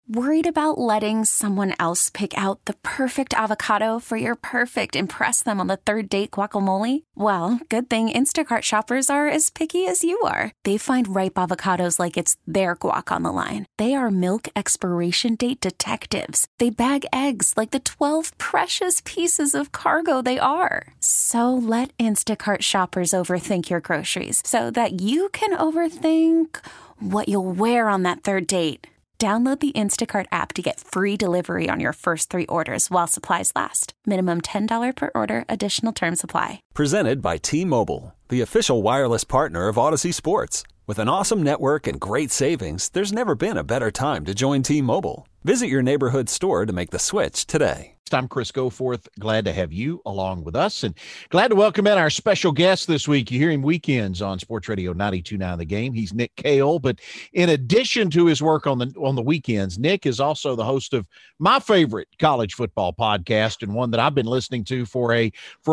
Worried about letting someone else pick out the perfect avocado for your perfect impress them on the third date guacamole? Well, good thing Instacart shoppers are as picky as you are. They find ripe avocados like it's their guac on the line. They are milk expiration date detectives. They bag eggs like the 12 precious pieces of cargo they are. So let Instacart shoppers overthink your groceries so that you can overthink what you'll wear on that third date. Download the Instacart app to get free delivery on your first 3 orders while supplies last. Minimum $10 per order. Additional terms apply. Presented by T-Mobile, the official wireless partner of Odyssey Sports. With an awesome network and great savings, there's never been a better time to join T-Mobile. Visit your neighborhood store to make the switch today. I'm Chris Goforth. Glad to have you along with us, and glad to welcome in our special guest this week. You hear him weekends on Sports Radio 92.9 The Game. He's Nick Kale, but in addition to his work on the weekends, Nick is also the host of my favorite college football podcast, and one that I've been listening to for a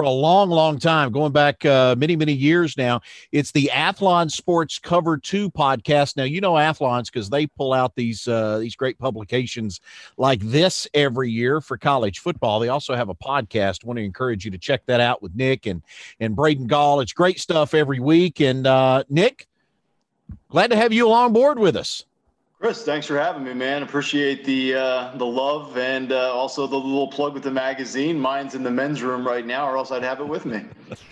long time, going back many years now. It's the Athlon Sports Cover 2 podcast. Now, you know Athlons because they pull out these great publications like this every year for college football. They also have a podcast. I want to encourage you to check that out with Nick and Braden Gall. It's great stuff every week. And Nick, glad to have you along board with us. Chris, thanks for having me, man. Appreciate the love and also the little plug with the magazine. Mine's in the men's room right now, or else I'd have it with me.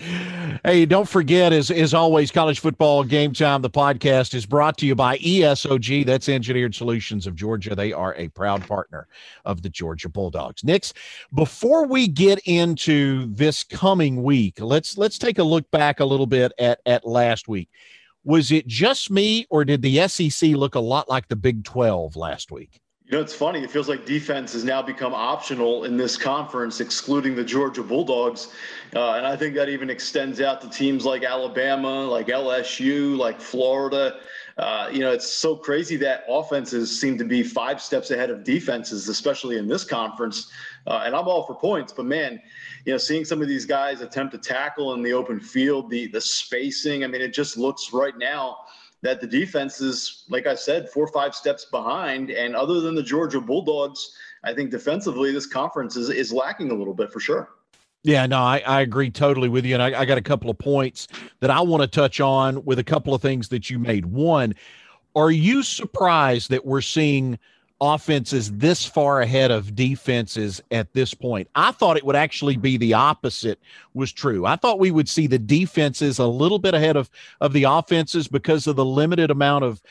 Hey, don't forget, as always, College Football Game Time, the podcast, is brought to you by ESOG. That's Engineered Solutions of Georgia. They are a proud partner of the Georgia Bulldogs. Nick, before we get into this coming week, let's take a look back a little bit at last week. Was it just me, or did the SEC look a lot like the Big 12 last week? You know, it's funny. It feels like defense has now become optional in this conference, excluding the Georgia Bulldogs. And I think that even extends out to teams like Alabama, like LSU, like Florida. It's so crazy that offenses seem to be 5 steps ahead of defenses, especially in this conference. And I'm all for points, but man, seeing some of these guys attempt to tackle in the open field, the spacing, I mean, it just looks right now that the defense is, like I said, 4 or 5 steps behind. And other than the Georgia Bulldogs, I think defensively this conference is lacking a little bit for sure. Yeah, no, I agree totally with you. And I got a couple of points that I want to touch on with a couple of things that you made. One, are you surprised that we're seeing offenses this far ahead of defenses at this point? I thought it would actually be the opposite was true. I thought we would see the defenses a little bit ahead of the offenses because of the limited amount of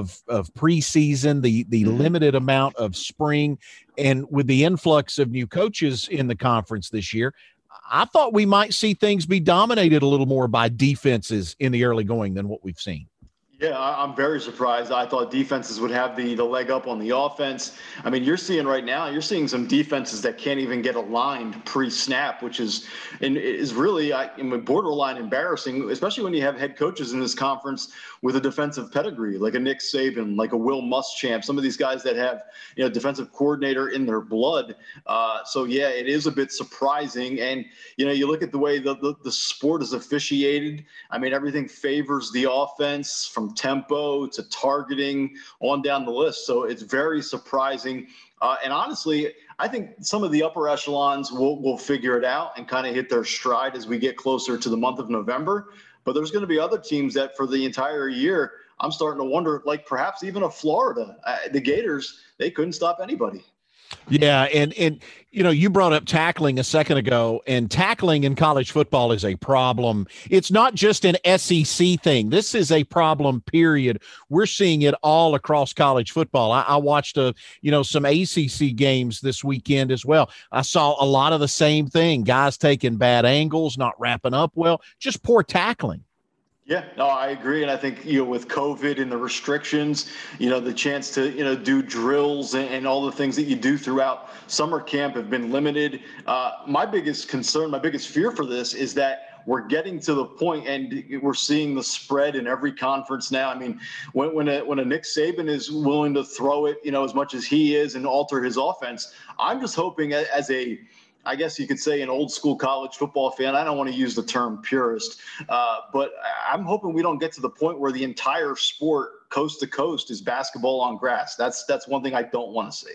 preseason, the limited amount of spring, and with the influx of new coaches in the conference this year. I thought we might see things be dominated a little more by defenses in the early going than what we've seen. Yeah, I'm very surprised. I thought defenses would have the leg up on the offense. I mean, you're seeing some defenses that can't even get aligned pre-snap, which is really borderline embarrassing, especially when you have head coaches in this conference with a defensive pedigree, like a Nick Saban, like a Will Muschamp, some of these guys that have, defensive coordinator in their blood. So yeah, it is a bit surprising. And, you look at the way the sport is officiated. I mean, everything favors the offense from tempo to targeting on down the list. So it's very surprising. And honestly, I think some of the upper echelons will figure it out and kind of hit their stride as we get closer to the month of November. But there's going to be other teams that for the entire year, I'm starting to wonder, like perhaps even a Florida, the Gators, they couldn't stop anybody. Yeah, and you brought up tackling a second ago, and tackling in college football is a problem. It's not just an SEC thing. This is a problem, period. We're seeing it all across college football. I watched some ACC games this weekend as well. I saw a lot of the same thing. Guys taking bad angles, not wrapping up well, just poor tackling. Yeah, no, I agree. And I think, with COVID and the restrictions, the chance to, do drills and all the things that you do throughout summer camp have been limited. My biggest concern, my biggest fear for this is that we're getting to the point and we're seeing the spread in every conference now. I mean, when a Nick Saban is willing to throw it, as much as he is and alter his offense, I'm just hoping as I guess you could say an old school college football fan. I don't want to use the term purist, but I'm hoping we don't get to the point where the entire sport coast to coast is basketball on grass. That's one thing I don't want to see.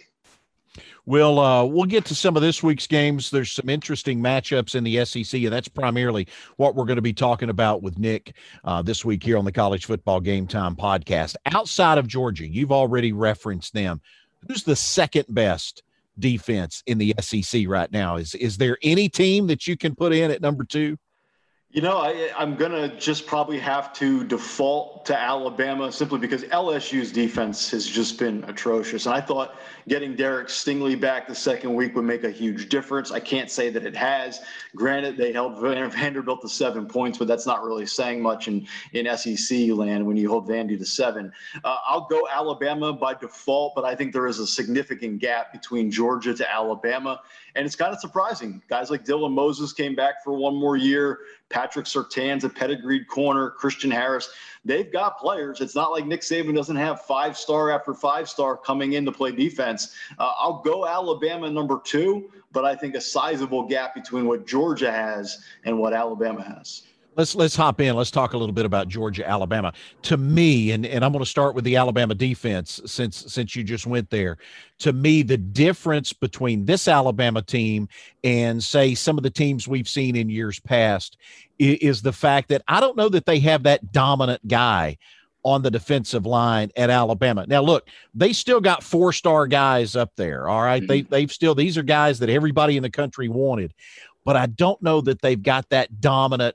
We'll get to some of this week's games. There's some interesting matchups in the SEC, and that's primarily what we're going to be talking about with Nick this week here on the College Football Game Time podcast. Outside of Georgia, you've already referenced them. Who's the second best defense in the SEC right now? Is there any team that you can put in at number 2? You know, I'm going to just probably have to default to Alabama simply because LSU's defense has just been atrocious. And I thought getting Derek Stingley back the second week would make a huge difference. I can't say that it has. Granted, they held Vanderbilt to 7 points, but that's not really saying much in SEC land when you hold Vandy to 7. I'll go Alabama by default, but I think there is a significant gap between Georgia to Alabama. And it's kind of surprising. Guys like Dylan Moses came back for one more year. Patrick Surtain's a pedigreed corner. Christian Harris. They've got players. It's not like Nick Saban doesn't have 5-star after 5-star coming in to play defense. I'll go Alabama number 2, but I think a sizable gap between what Georgia has and what Alabama has. Let's hop in. Let's talk a little bit about Georgia, Alabama. To me, and I'm going to start with the Alabama defense since you just went there. To me, the difference between this Alabama team and, say, some of the teams we've seen in years past is the fact that I don't know that they have that dominant guy on the defensive line at Alabama. Now, look, they still got 4-star guys up there, all right? Mm-hmm. These are guys that everybody in the country wanted. But I don't know that they've got that dominant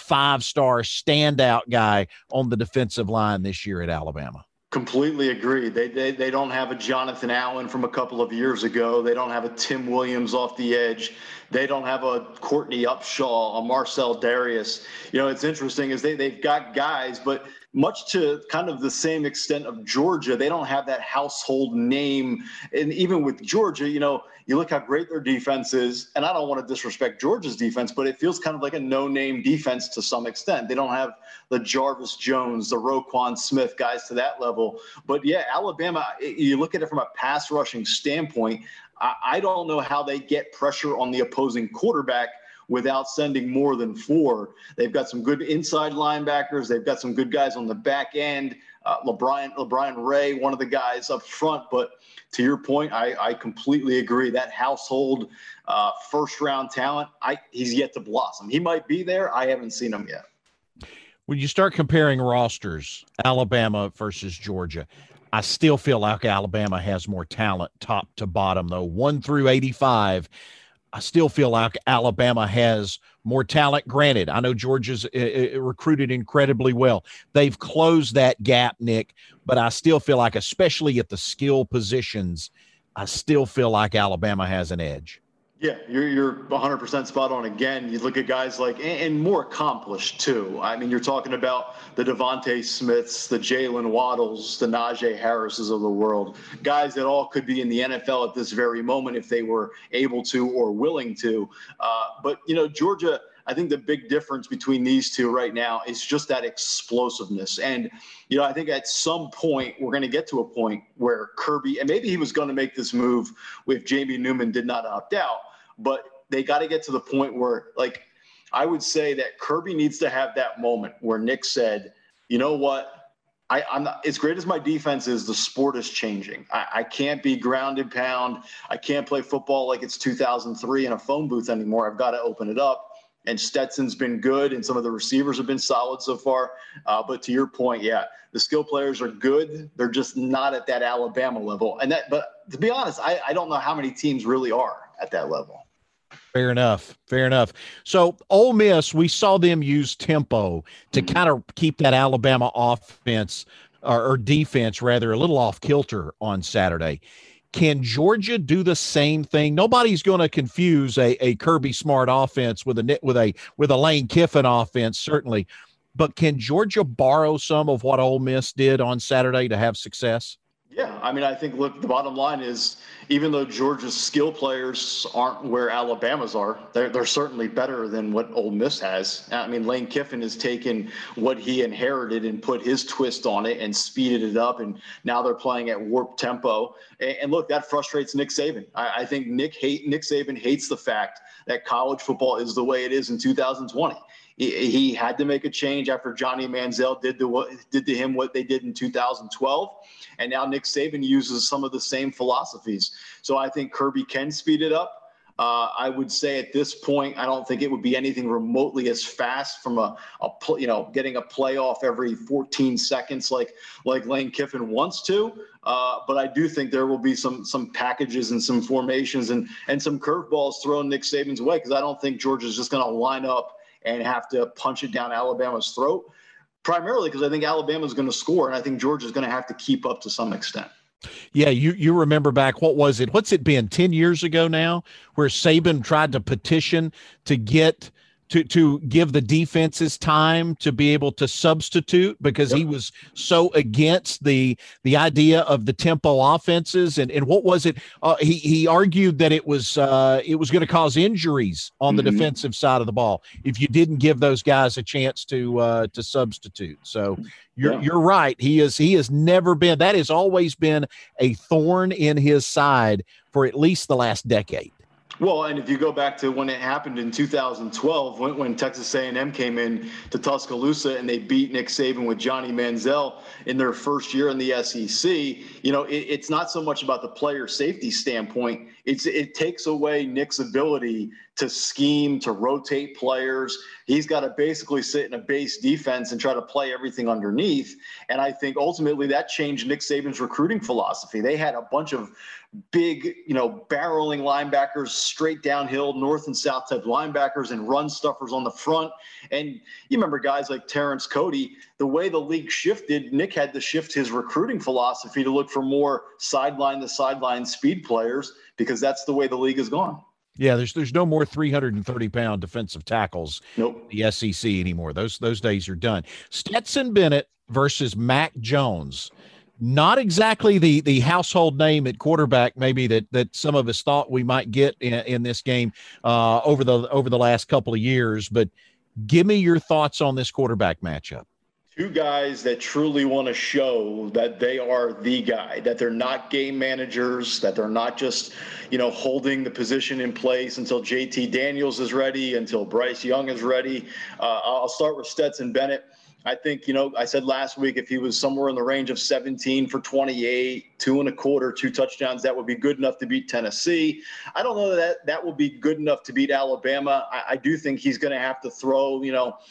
5-star standout guy on the defensive line this year at Alabama. Completely agree. They don't have a Jonathan Allen from a couple of years ago. They don't have a Tim Williams off the edge. They don't have a Courtney Upshaw, a Marcel Darius. You know, it's interesting is they've got guys, but much to kind of the same extent of Georgia, they don't have that household name. And even with Georgia, you know, you look how great their defense is, and I don't want to disrespect Georgia's defense, but it feels kind of like a no-name defense to some extent. They don't have the Jarvis Jones, the Roquan Smith guys to that level. But, yeah, Alabama, you look at it from a pass rushing standpoint, I don't know how they get pressure on the opposing quarterback without sending more than 4. They've got some good inside linebackers. They've got some good guys on the back end. LeBron Ray, one of the guys up front. But to your point, I completely agree. That household first-round talent, he's yet to blossom. He might be there. I haven't seen him yet. When you start comparing rosters, Alabama versus Georgia, I still feel like Alabama has more talent top to bottom, though. 1 through 85, I still feel like Alabama has more talent. Granted, I know Georgia's recruited incredibly well. They've closed that gap, Nick, but I still feel like, especially at the skill positions, I still feel like Alabama has an edge. Yeah, you're 100% spot on again. You look at guys like, and more accomplished too. I mean, you're talking about the Devontae Smiths, the Jalen Waddles, the Najee Harrises of the world, guys that all could be in the NFL at this very moment if they were able to or willing to. But, you know, Georgia, I think the big difference between these two right now is just that explosiveness. And, you know, I think at some point we're going to get to a point where Kirby, and maybe he was going to make this move if Jamie Newman did not opt out, but they got to get to the point where, like, I would say that Kirby needs to have that moment where Nick said, you know what, I'm not, as great as my defense is, the sport is changing. I can't be ground and pound. I can't play football like it's 2003 in a phone booth anymore. I've got to open it up. And Stetson's been good, and some of the receivers have been solid so far. But to your point, yeah, the skill players are good. They're just not at that Alabama level. But to be honest, I don't know how many teams really are at that level. Fair enough. So Ole Miss, we saw them use tempo to kind of keep that Alabama offense or defense rather a little off kilter on Saturday. Can Georgia do the same thing? Nobody's going to confuse a Kirby Smart offense with a Lane Kiffin offense, certainly. But can Georgia borrow some of what Ole Miss did on Saturday to have success? Yeah, I mean, I think, look, the bottom line is, even though Georgia's skill players aren't where Alabama's are, they're certainly better than what Ole Miss has. I mean, Lane Kiffin has taken what he inherited and put his twist on it and speeded it up, and now they're playing at warp tempo. And look, that frustrates Nick Saban. I think Nick Saban hates the fact that college football is the way it is in 2020. He had to make a change after Johnny Manziel did to him what they did in 2012. And now Nick Saban uses some of the same philosophies. So I think Kirby can speed it up. I would say at this point, I don't think it would be anything remotely as fast from getting a playoff every 14 seconds like Lane Kiffin wants to. But I do think there will be some packages and some formations and some curveballs thrown Nick Saban's way, because I don't think Georgia's just going to line up and have to punch it down Alabama's throat, primarily because I think Alabama's going to score, and I think Georgia's going to have to keep up to some extent. Yeah, you remember back, what's it been, 10 years ago now, where Saban tried to petition to get to give the defenses time to be able to substitute, because he was so against the idea of the tempo offenses. And what was it? He argued that it was going to cause injuries on the defensive side of the ball if you didn't give those guys a chance to substitute. So you're right. He has never been, that has always been a thorn in his side for at least the last decade. Well, and if you go back to when it happened in 2012, when Texas A&M came in to Tuscaloosa and they beat Nick Saban with Johnny Manziel in their first year in the SEC, it's not so much about the player safety standpoint. It takes away Nick's ability to scheme, to rotate players. He's got to basically sit in a base defense and try to play everything underneath. And I think ultimately that changed Nick Saban's recruiting philosophy. They had a bunch of big, barreling linebackers, straight downhill, north and south type linebackers, and run stuffers on the front. And you remember guys like Terrence Cody, the way the league shifted, Nick had to shift his recruiting philosophy to look for more sideline to sideline speed players, because that's the way the league has gone. Yeah, there's no more 330-pound defensive tackles in the SEC anymore. Those days are done. Stetson Bennett versus Mac Jones. Not exactly the household name at quarterback, maybe that some of us thought we might get in this game over the last couple of years. But give me your thoughts on this quarterback matchup. Two guys that truly want to show that they are the guy, that they're not game managers, that they're not just, holding the position in place until JT Daniels is ready, until Bryce Young is ready. I'll start with Stetson Bennett. I think, I said last week, if he was somewhere in the range of 17 for 28, 2.25, 2 touchdowns, that would be good enough to beat Tennessee. I don't know that will be good enough to beat Alabama. I do think he's going to have to throw,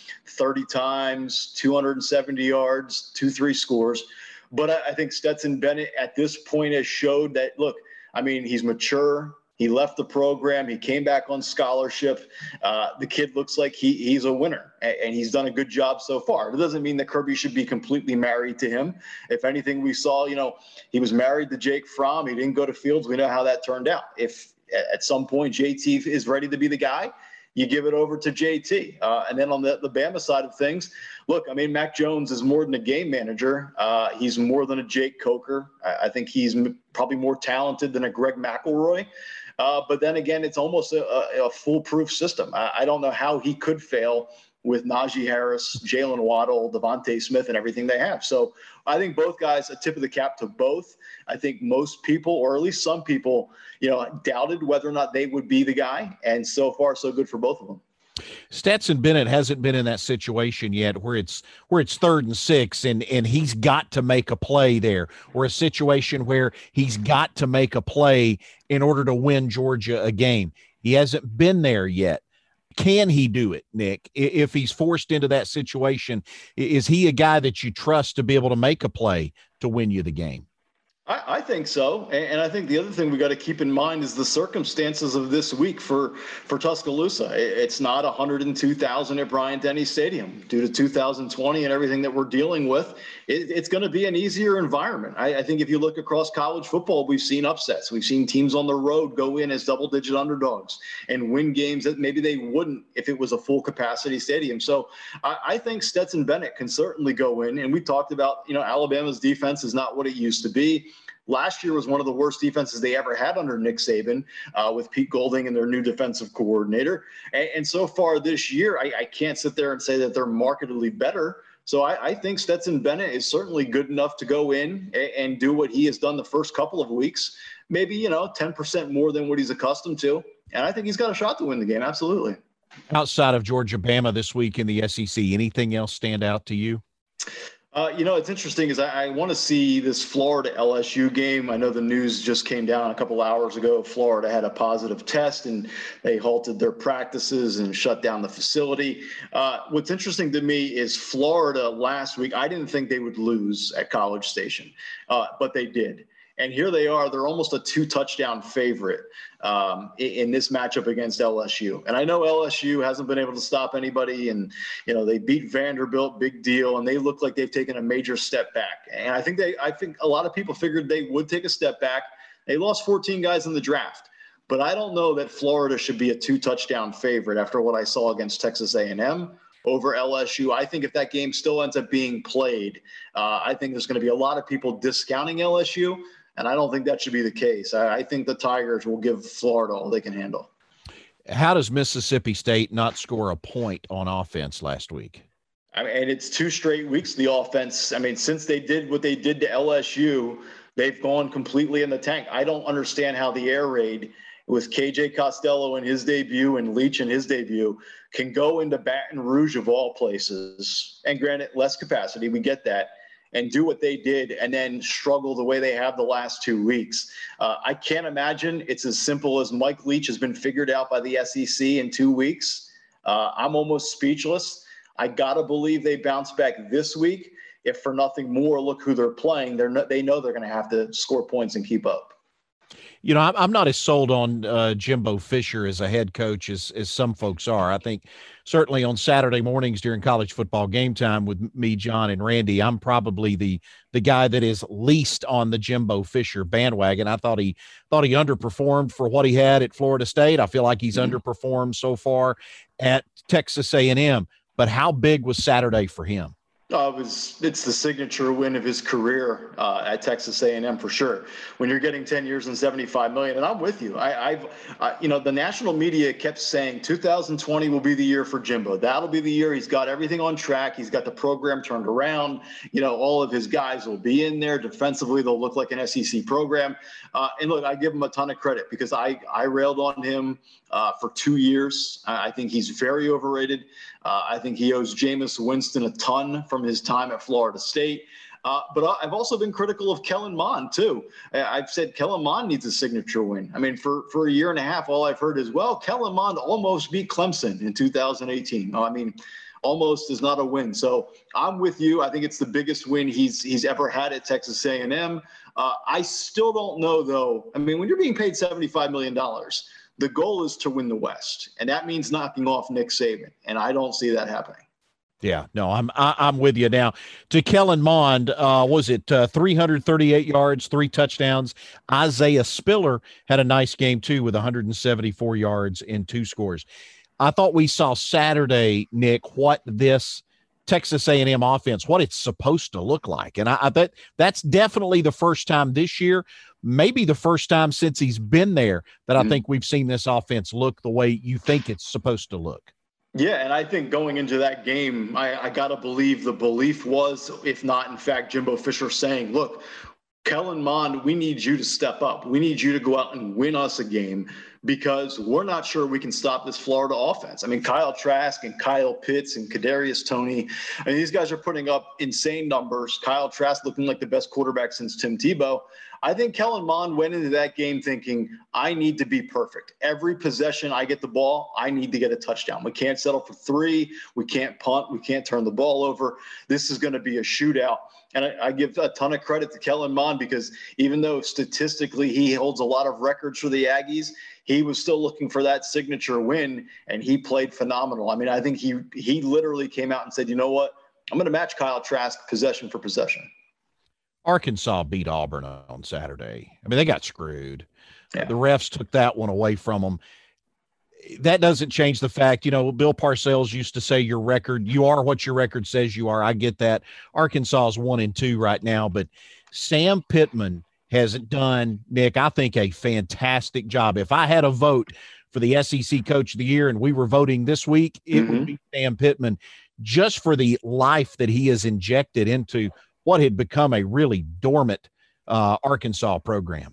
30 times, 270 yards, 2-3 scores. But I think Stetson Bennett at this point has showed that, look, he's mature. He left the program. He came back on scholarship. The kid looks like he's a winner, and he's done a good job so far. It doesn't mean that Kirby should be completely married to him. If anything, we saw, he was married to Jake Fromm. He didn't go to Fields. We know how that turned out. If at some point JT is ready to be the guy, you give it over to JT. And then on the Bama side of things, look, Mac Jones is more than a game manager. He's more than a Jake Coker. I think he's probably more talented than a Greg McElroy. But then again, it's almost a foolproof system. I don't know how he could fail with Najee Harris, Jalen Waddle, Devontae Smith, and everything they have. So I think both guys, a tip of the cap to both. I think most people, or at least some people, doubted whether or not they would be the guy. And so far, so good for both of them. Stetson Bennett hasn't been in that situation yet where it's 3rd and 6 and he's got to make a play there, or a situation where he's got to make a play in order to win Georgia a game. He hasn't been there yet. Can he do it, Nick? If he's forced into that situation, is he a guy that you trust to be able to make a play to win you the game? I think so. And I think the other thing we got to keep in mind is the circumstances of this week for Tuscaloosa. It's not 102,000 at Bryant-Denny Stadium due to 2020 and everything that we're dealing with. It's going to be an easier environment. I think if you look across college football, we've seen upsets. We've seen teams on the road go in as double-digit underdogs and win games that maybe they wouldn't if it was a full capacity stadium. So I think Stetson Bennett can certainly go in. And we talked about, Alabama's defense is not what it used to be. Last year was one of the worst defenses they ever had under Nick Saban with Pete Golding and their new defensive coordinator. And so far this year, I can't sit there and say that they're markedly better. So I think Stetson Bennett is certainly good enough to go in and do what he has done the first couple of weeks, maybe, 10% more than what he's accustomed to. And I think he's got a shot to win the game. Absolutely. Outside of Georgia, Bama this week in the SEC, anything else stand out to you? It's interesting is I want to see this Florida LSU game. I know the news just came down a couple hours ago. Florida had a positive test and they halted their practices and shut down the facility. What's interesting to me is Florida last week, I didn't think they would lose at College Station, but they did. And here they are. They're almost a 2-touchdown favorite in this matchup against LSU. And I know LSU hasn't been able to stop anybody. And, they beat Vanderbilt, big deal. And they look like they've taken a major step back. And I think a lot of people figured they would take a step back. They lost 14 guys in the draft. But I don't know that Florida should be a 2-touchdown favorite after what I saw against Texas A&M over LSU. I think if that game still ends up being played, I think there's going to be a lot of people discounting LSU. And I don't think that should be the case. I think the Tigers will give Florida all they can handle. How does Mississippi State not score a point on offense last week? And it's 2 straight weeks, the offense. Since they did what they did to LSU, they've gone completely in the tank. I don't understand how the air raid with KJ Costello in his debut and Leach in his debut can go into Baton Rouge of all places. And granted, less capacity, we get that, and do what they did and then struggle the way they have the last 2 weeks. I can't imagine it's as simple as Mike Leach has been figured out by the SEC in 2 weeks. I'm almost speechless. I got to believe they bounce back this week. If for nothing more, look who they're playing. They know they're going to have to score points and keep up. I'm not as sold on Jimbo Fisher as a head coach as some folks are. I think certainly on Saturday mornings during college football game time with me, John, and Randy, I'm probably the guy that is least on the Jimbo Fisher bandwagon. I thought he underperformed for what he had at Florida State. I feel like he's underperformed so far at Texas A&M. But how big was Saturday for him? It's the signature win of his career at Texas A&M for sure. When you're getting 10 years and $75 million, and I'm with you. The national media kept saying 2020 will be the year for Jimbo. That'll be the year. He's got everything on track. He's got the program turned around. All of his guys will be in there. Defensively, they'll look like an SEC program. And look, I give him a ton of credit because I railed on him for 2 years. I think he's very overrated. I think he owes Jameis Winston a ton from his time at Florida State. But I've also been critical of Kellen Mond, too. I've said Kellen Mond needs a signature win. For a year and a half, all I've heard is, well, Kellen Mond almost beat Clemson in 2018. Almost is not a win. So I'm with you. I think it's the biggest win he's ever had at Texas A&M. I still don't know, though. When you're being paid $75 million, the goal is to win the West, and that means knocking off Nick Saban, and I don't see that happening. Yeah, no, I'm with you now. To Kellen Mond, was it 338 yards, 3 touchdowns? Isaiah Spiller had a nice game too with 174 yards and 2 scores. I thought we saw Saturday, Nick, what this Texas A&M offense, what it's supposed to look like, and I bet that's definitely the first time this year. Maybe the first time since he's been there that I think we've seen this offense look the way you think it's supposed to look. Yeah, and I think going into that game, I got to believe the belief was, if not, in fact, Jimbo Fisher saying, look, Kellen Mond, we need you to step up. We need you to go out and win us a game because we're not sure we can stop this Florida offense. Kyle Trask and Kyle Pitts and Kadarius Toney, these guys are putting up insane numbers. Kyle Trask looking like the best quarterback since Tim Tebow. I think Kellen Mond went into that game thinking, I need to be perfect. Every possession I get the ball, I need to get a touchdown. We can't settle for 3. We can't punt. We can't turn the ball over. This is going to be a shootout. And I give a ton of credit to Kellen Mond because even though statistically he holds a lot of records for the Aggies, he was still looking for that signature win, and he played phenomenal. I think he literally came out and said, you know what, I'm going to match Kyle Trask possession for possession. Arkansas beat Auburn on Saturday. They got screwed. Yeah. The refs took that one away from them. That doesn't change the fact, Bill Parcells used to say your record, you are what your record says you are. I get that. Arkansas is 1-2 right now, but Sam Pittman has done, Nick, I think a fantastic job. If I had a vote for the SEC Coach of the Year and we were voting this week, it would be Sam Pittman, just for the life that he has injected into what had become a really dormant Arkansas program.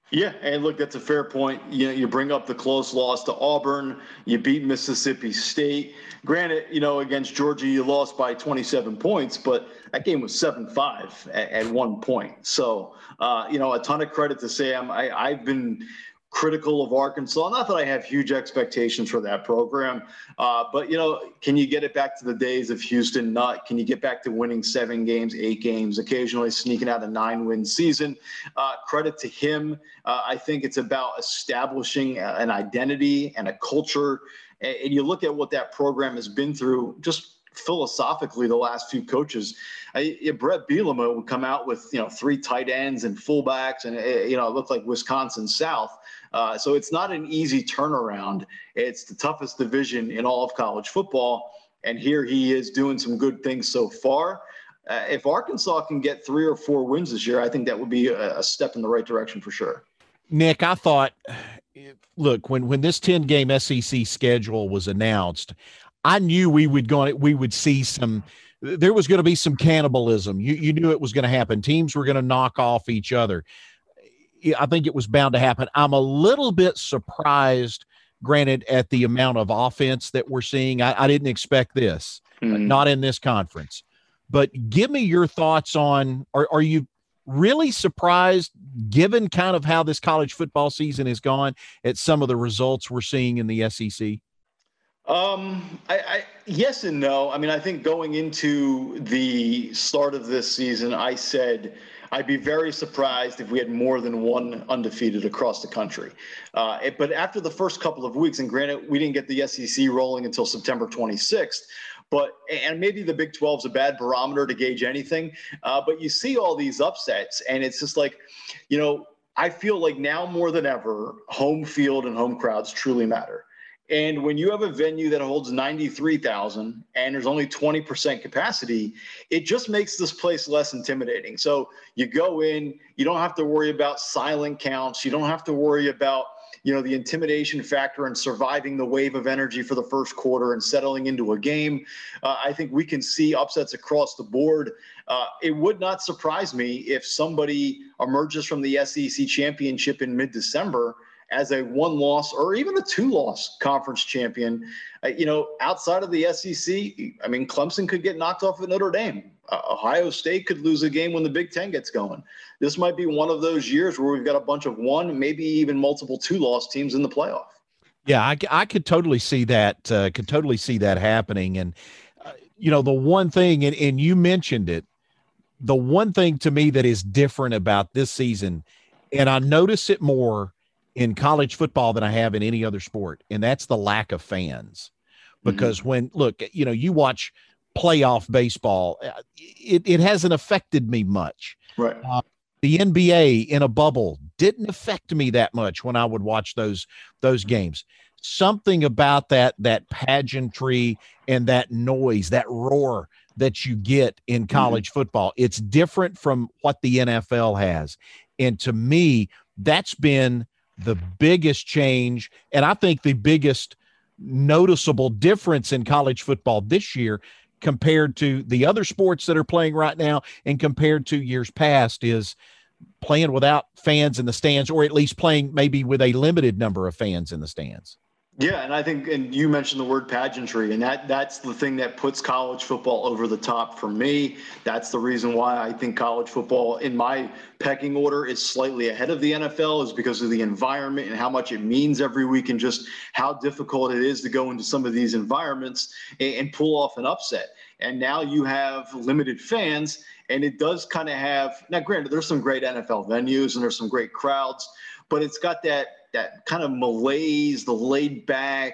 Yeah, and look, that's a fair point. You bring up the close loss to Auburn. You beat Mississippi State. Granted, against Georgia, you lost by 27 points, but that game was 7-5 at one point. So, a ton of credit to Sam. I've been critical of Arkansas. Not that I have huge expectations for that program, but can you get it back to the days of Houston Nutt? Can you get back to winning 7 games, 8 games, occasionally sneaking out a 9-win season? Credit to him. I think it's about establishing an identity and a culture. And you look at what that program has been through just philosophically the last few coaches. Brett Bielema would come out with 3 tight ends and fullbacks, and it looked like Wisconsin South. So it's not an easy turnaround. It's the toughest division in all of college football, and here he is doing some good things so far. If Arkansas can get 3 or 4 wins this year, I think that would be a step in the right direction for sure. Nick, I thought, look, when this 10-game SEC schedule was announced, I knew we would see there was going to be some cannibalism. You knew it was going to happen. Teams were going to knock off each other. I think it was bound to happen. I'm a little bit surprised, granted, at the amount of offense that we're seeing. I didn't expect this, not in this conference. But give me your thoughts on, are you really surprised, given kind of how this college football season has gone, at some of the results we're seeing in the SEC? Yes and no. I mean, I think going into the start of this season, I said I'd be very surprised if we had more than 1 undefeated across the country. But after the first couple of weeks, and granted, we didn't get the SEC rolling until September 26th, and maybe the Big 12 is a bad barometer to gauge anything, but you see all these upsets, and it's just like, I feel like now more than ever, home field and home crowds truly matter. And when you have a venue that holds 93,000 and there's only 20% capacity, it just makes this place less intimidating. So you go in, you don't have to worry about silent counts. You don't have to worry about, the intimidation factor and surviving the wave of energy for the first quarter and settling into a game. I think we can see upsets across the board. It would not surprise me if somebody emerges from the SEC championship in mid-December as a 1-loss or even a 2-loss conference champion. Outside of the SEC, I mean, Clemson could get knocked off at Notre Dame. Ohio State could lose a game when the Big Ten gets going. This might be one of those years where we've got a bunch of 1, maybe even multiple 2-loss teams in the playoff. Yeah, I could totally see that. Happening. And, the one thing, and you mentioned it, the one thing to me that is different about this season, and I notice it more in college football than I have in any other sport, and that's the lack of fans. Because when you watch playoff baseball, it hasn't affected me much. Right. The NBA in a bubble didn't affect me that much when I would watch those games. Something about that pageantry and that noise, that roar that you get in college football, it's different from what the NFL has. And to me, that's been the biggest change, and I think the biggest noticeable difference in college football this year compared to the other sports that are playing right now and compared to years past is playing without fans in the stands, or at least playing maybe with a limited number of fans in the stands. Yeah, and I think, and you mentioned the word pageantry, and that's the thing that puts college football over the top for me. That's the reason why I think college football, in my pecking order, is slightly ahead of the NFL, is because of the environment and how much it means every week, and just how difficult it is to go into some of these environments and pull off an upset. And now you have limited fans, and it does kind of have, now granted, there's some great NFL venues and there's some great crowds, but it's got that kind of malaise, the laid back,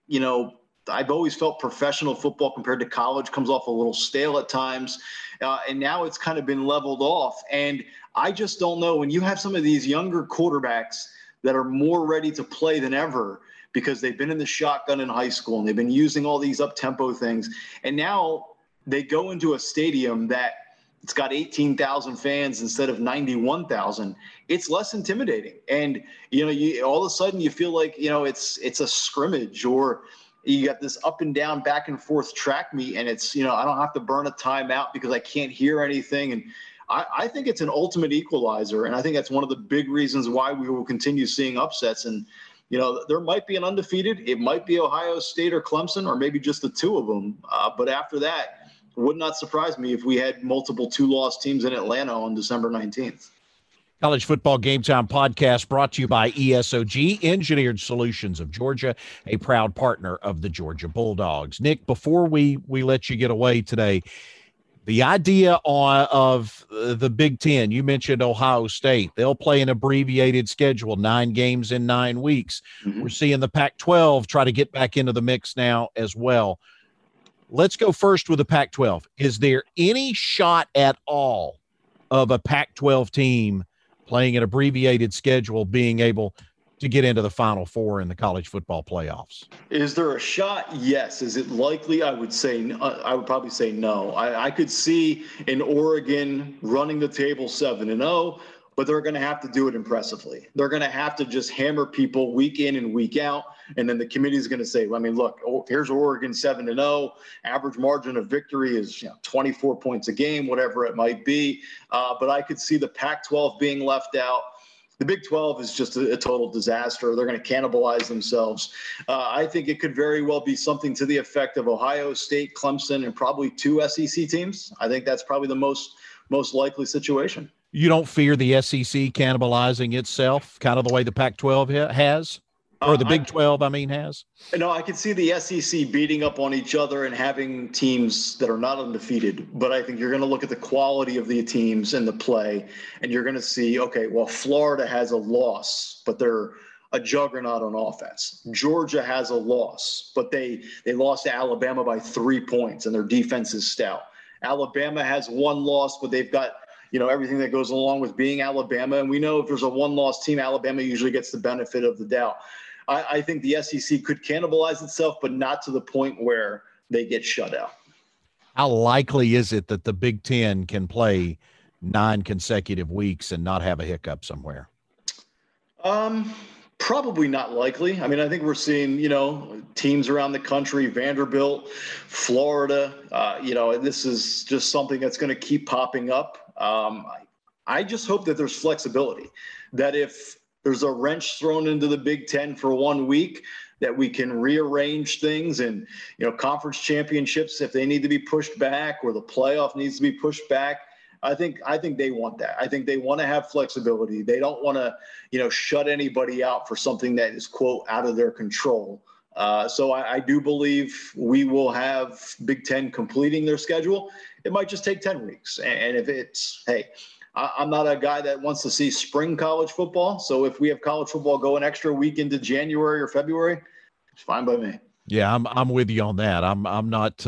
I've always felt professional football compared to college comes off a little stale at times. And now it's kind of been leveled off. And I just don't know, when you have some of these younger quarterbacks that are more ready to play than ever because they've been in the shotgun in high school and they've been using all these up-tempo things. And now they go into a stadium that it's got 18,000 fans instead of 91,000. It's less intimidating. And, you all of a sudden you feel like, it's a scrimmage, or you got this up and down, back and forth track meet. And it's, I don't have to burn a timeout because I can't hear anything. And I think it's an ultimate equalizer, and I think that's one of the big reasons why we will continue seeing upsets. And, there might be an undefeated. It might be Ohio State or Clemson, or maybe just the two of them. But after that, it would not surprise me if we had multiple two-loss teams in Atlanta on December 19th. College Football Game Time podcast brought to you by ESOG, Engineered Solutions of Georgia, a proud partner of the Georgia Bulldogs. Nick, before we let you get away today, the idea of the Big Ten, you mentioned Ohio State. They'll play an abbreviated schedule, 9 games in 9 weeks. Mm-hmm. We're seeing the Pac-12 try to get back into the mix now as well. Let's go first with the Pac-12. Is there any shot at all of a Pac-12 team playing an abbreviated schedule being able to get into the Final Four in the college football playoffs? Is there a shot? Yes. Is it likely? I would probably say no. I could see in Oregon running the table 7-0, but they're going to have to do it impressively. They're going to have to just hammer people week in and week out. And then the committee is going to say, look, here's Oregon 7-0. Average margin of victory is 24 points a game, whatever it might be. But I could see the Pac-12 being left out. The Big 12 is just a total disaster. They're going to cannibalize themselves. I think it could very well be something to the effect of Ohio State, Clemson, and probably 2 SEC teams. I think that's probably the most likely situation. You don't fear the SEC cannibalizing itself, kind of the way the Pac-12 has? Or the Big 12, has? No, I could see the SEC beating up on each other and having teams that are not undefeated. But I think you're going to look at the quality of the teams and the play, and you're going to see, okay, well, Florida has a loss, but they're a juggernaut on offense. Georgia has a loss, but they lost to Alabama by 3 points, and their defense is stout. Alabama has one loss, but they've got everything that goes along with being Alabama. And we know if there's a one-loss team, Alabama usually gets the benefit of the doubt. I think the SEC could cannibalize itself, but not to the point where they get shut out. How likely is it that the Big Ten can play 9 consecutive weeks and not have a hiccup somewhere? Probably not likely. I think we're seeing, teams around the country, Vanderbilt, Florida, this is just something that's going to keep popping up. I just hope that there's flexibility, that if there's a wrench thrown into the Big Ten for 1 week, that we can rearrange things and, conference championships, if they need to be pushed back or the playoff needs to be pushed back. I think they want that. I think they want to have flexibility. They don't want to, shut anybody out for something that is, quote, out of their control. So I do believe we will have Big Ten completing their schedule. It might just take 10 weeks. And if it's, hey, I'm not a guy that wants to see spring college football. So if we have college football go an extra week into January or February, it's fine by me. Yeah, I'm with you on that. I'm not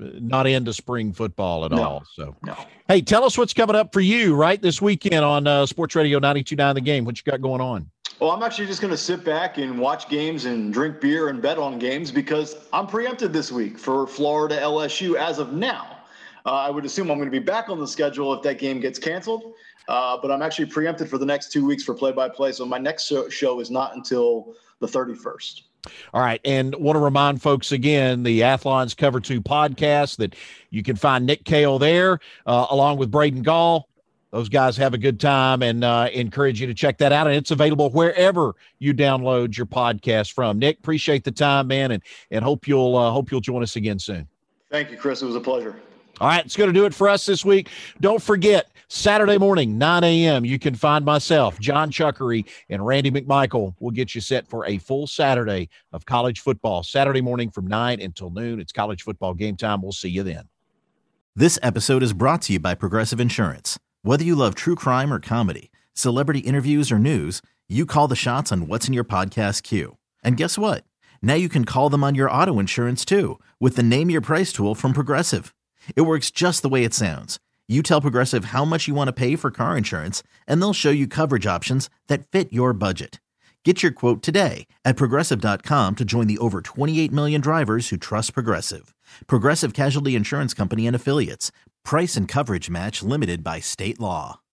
into spring football at all. So, Hey, tell us what's coming up for you right this weekend on Sports Radio 92.9 The Game. What you got going on? Well, I'm actually just going to sit back and watch games and drink beer and bet on games because I'm preempted this week for Florida LSU as of now. I would assume I'm going to be back on the schedule if that game gets canceled, but I'm actually preempted for the next 2 weeks for play-by-play. So my next show is not until the 31st. All right. And want to remind folks again, the Athlon's Cover 2 podcast, that you can find Nick Cale there along with Braden Gall. Those guys have a good time and encourage you to check that out. And it's available wherever you download your podcast from. Nick, appreciate the time, man, and hope you'll join us again soon. Thank you, Chris. It was a pleasure. All right, it's going to do it for us this week. Don't forget, Saturday morning, 9 a.m., you can find myself, John Chuckery, and Randy McMichael. We'll get you set for a full Saturday of college football. Saturday morning from 9 until noon. It's college football game time. We'll see you then. This episode is brought to you by Progressive Insurance. Whether you love true crime or comedy, celebrity interviews or news, you call the shots on what's in your podcast queue. And guess what? Now you can call them on your auto insurance too with the Name Your Price tool from Progressive. It works just the way it sounds. You tell Progressive how much you want to pay for car insurance, and they'll show you coverage options that fit your budget. Get your quote today at Progressive.com to join the over 28 million drivers who trust Progressive. Progressive Casualty Insurance Company and Affiliates. Price and coverage match limited by state law.